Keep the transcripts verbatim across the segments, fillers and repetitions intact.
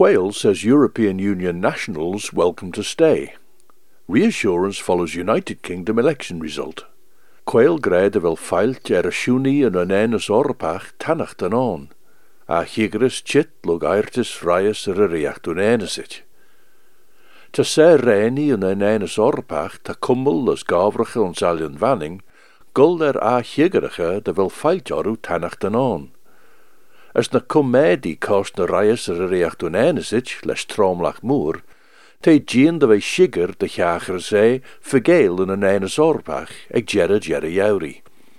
Quayle says European Union nationals welcome to stay. Reassurance follows United Kingdom election result. Quayle greid fel failt er y siwni yn yn enys orbach tannacht yn on, a chigris chit log airtis raias yr yriach dwi'n enysit. Ta se reni yn yn enys orbach ta cwmwl ys gafrach yn salion fanning, gul er a chigricha de fel failt orw tannacht yn on. As na cwmedi cost na raias yr yriach dwi'n enysit, les tromlach mwr, te gien de wij shiger de jager zei, vergeel in een eines orbach, eg jerre jerre jauri.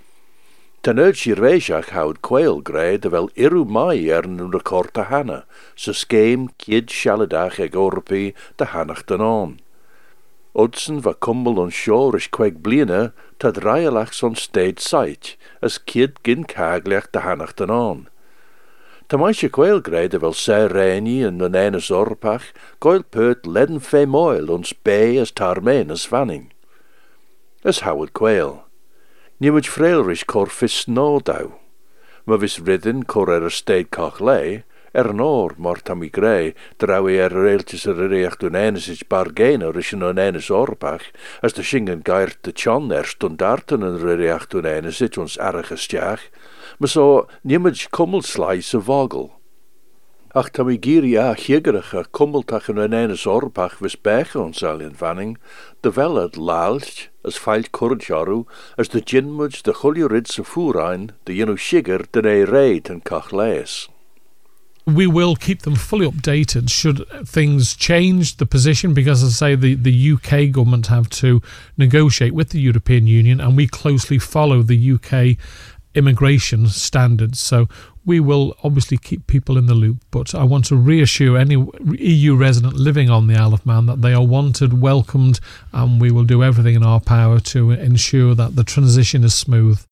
Ten uit shirweishach houd Quayle grei de wel iru mai er nu de korte hanna, so skeem kid shaladach eg orpi de hannach den on. Odsen va kumbel on shore is kweg bliene, tad raialach son steed sait, as kid gin kaglech de hannach den on. Ta maisje Quayle greide wel se reini en een eines orpach, goil peut ledden fe moil ons bay as tarmenes vanning. As Howard Quayle. Niewig freelrish cor vis snowdau. Ma vis ridden cor er a steed koch lei, er an oor mort am I grei, draui er reeltjes er reach doen eines is bargainer is een eines orpach, as de shingen geirt de chan er stundarten en reach doen eines is ons erge stjach, maar so niemig kummelslijse vogel. Ach tam I giri a chiggerige kummeltach en een eines orpach vis bege ons al in vanning, de wel het laalst, as feilt kurjaru, as de ginmuds de chuljuridse voerein, de jenu shigger den e reid en kach lees. We will keep them fully updated should things change the position, because as I say, the, the U K government have to negotiate with the European Union, and we closely follow the U K immigration standards. So we will obviously keep people in the loop, but I want to reassure any E U resident living on the Isle of Man that they are wanted, welcomed, and we will do everything in our power to ensure that the transition is smooth.